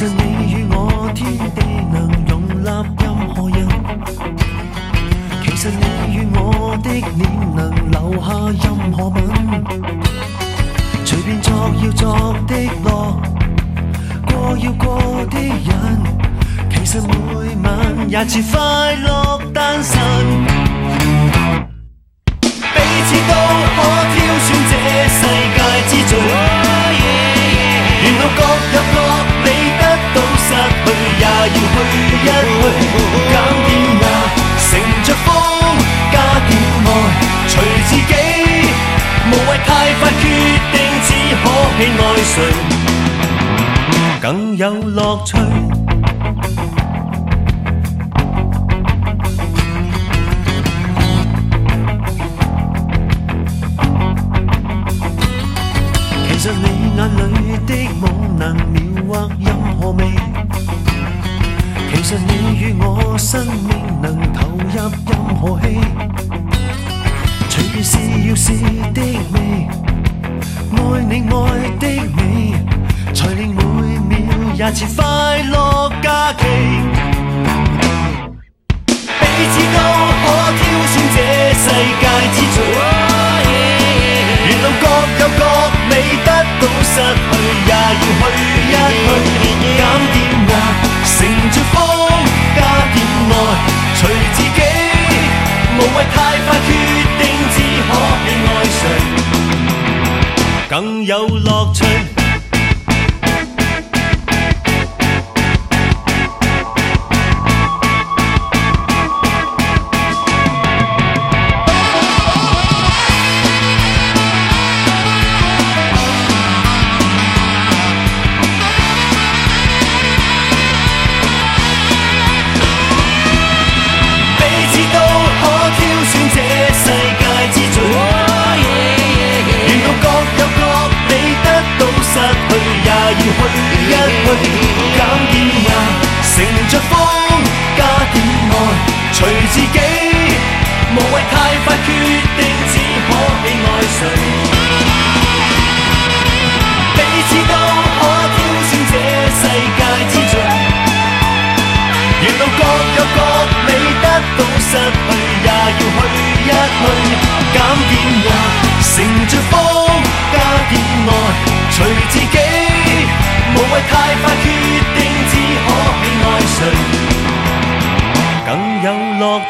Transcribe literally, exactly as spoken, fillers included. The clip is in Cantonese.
實你與我天地能容納任何人，其實你與我的臉能留下任何吻，隨便作要作的樂，過要過的人，其實每晚也似快樂單身，彼此都可挑選這世界之最，沿路各有各你得到失去，也要去一去，減點壓，乘着風加點愛，隨自己，無謂太快決定，只可喜愛誰更有樂趣。其實你眼裏的夢能描畫任何味，其實你與我生命能投入任何戲，隨便是要是的味，愛你愛的美，才令每秒也似快樂假期，彼此都可挑選這世界之最，沿路各有各美得到失去，也要去一去，減點壓，乘着風加點愛，隨自己，無謂太快決定，只可喜愛誰更有樂趣。要去一去，減點壓，乘着風加點愛，隨自己，無謂太快決定，只可喜愛誰。彼此都可挑選這世界之最，沿路各有各美得到失去，也要去一去，減點壓，乘着風加點愛，隨自己。無謂太快決定，只可喜愛誰更有樂。